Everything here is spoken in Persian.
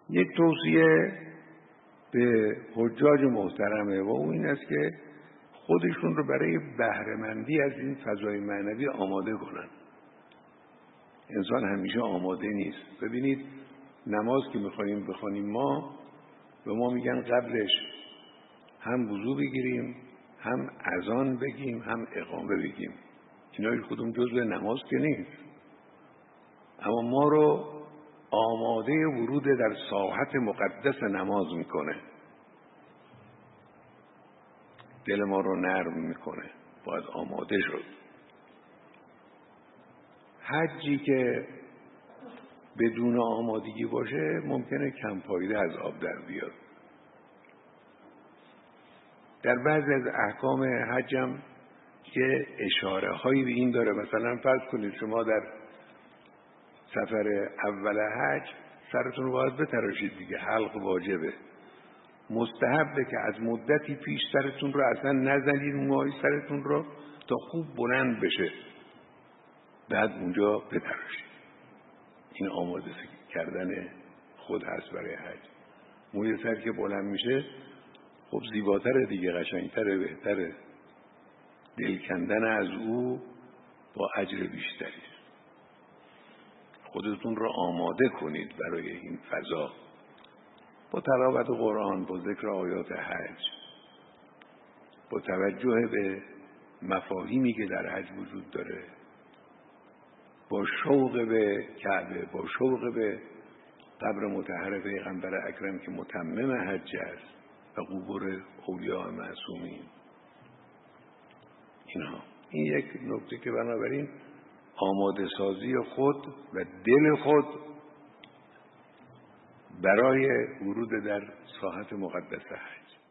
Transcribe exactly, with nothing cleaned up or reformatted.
یک توصیه به حجاج محترمه و اون این است که خودشون رو برای بهره‌مندی از این فضای معنوی آماده کنن. انسان همیشه آماده نیست. ببینید نماز که میخوایم بخوانیم ما، به ما میگن قبلش هم وضو بگیریم، هم اذان بگیم، هم اقامه بگیم. اینا خودم جزء نماز که نیست، اما ما رو آماده ورود در ساحت مقدس نماز میکنه، دل ما رو نرم میکنه، باید آماده شد. حجی که بدون آمادگی باشه ممکنه کم فایده از آب در بیاد. در بعضی از احکام حجم که اشاره هایی به این داره، مثلا فرض کنید شما در سفر اول حج سرتون رو باید بتراشید دیگه، حلق واجبه. مستحبه که از مدتی پیش سرتون رو اصلا نزنید، موهای سرتون رو تا خوب بلند بشه، بعد اونجا بتراشید. این آماده کردن خود هست برای حج. موی سر که بلند میشه خب زیباتره دیگه، قشنگتره، بهتره. دل کندن از او با اجر بیشتری. خودتون رو آماده کنید برای این فضا با تلاوت قرآن، با ذکر آیات حج، با توجه به مفاهیمی که در حج وجود داره، با شوق به کعبه، با شوق به قبر مطهر پیغمبر اکرم که متمم حج است و قبور اولیاء معصومین. اینها این یک نکته که بنابراین آماده سازی خود و دل خود برای ورود در ساحت مقدس حج.